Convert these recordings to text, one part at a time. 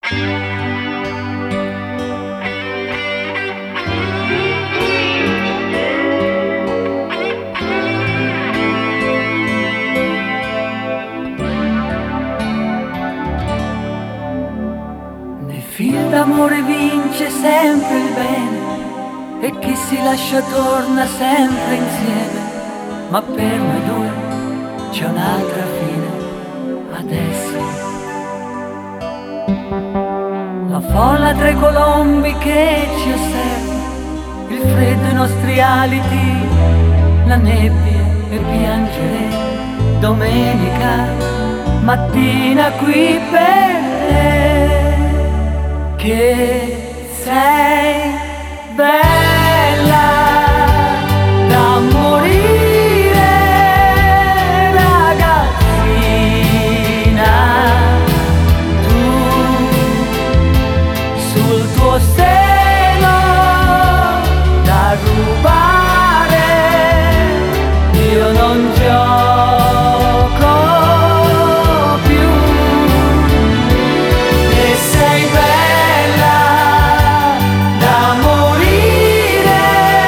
Nei film d'amore vince sempre il bene e chi si lascia torna sempre insieme, ma per noi due c'è un'altra fine adesso. La folla tra i colombi che ci osserva, il freddo, i nostri aliti, la nebbia e piangere domenica mattina qui per te, che sei bella da morire, ragazzina, tu sul tuo seno da rubare, io non gioco più, e sei bella da morire,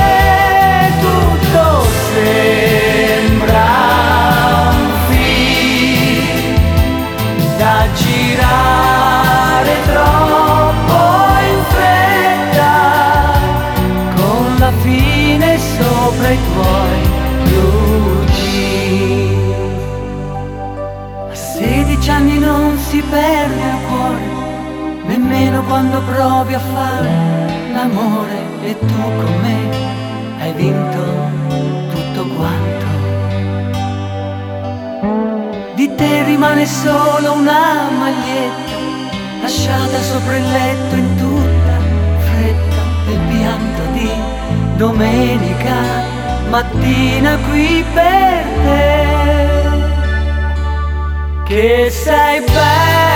tutto sembra un film da girare troppo in fretta, con la fine sopra i tuoi blue jeans. A 16 anni non si perde il cuore, nemmeno quando provi a fare l'amore, e tu con me hai vinto tutto quanto. Di te rimane solo una maglietta lasciata sopra il letto in tutta fretta, il pianto di domenica mattina qui per te, che sei bella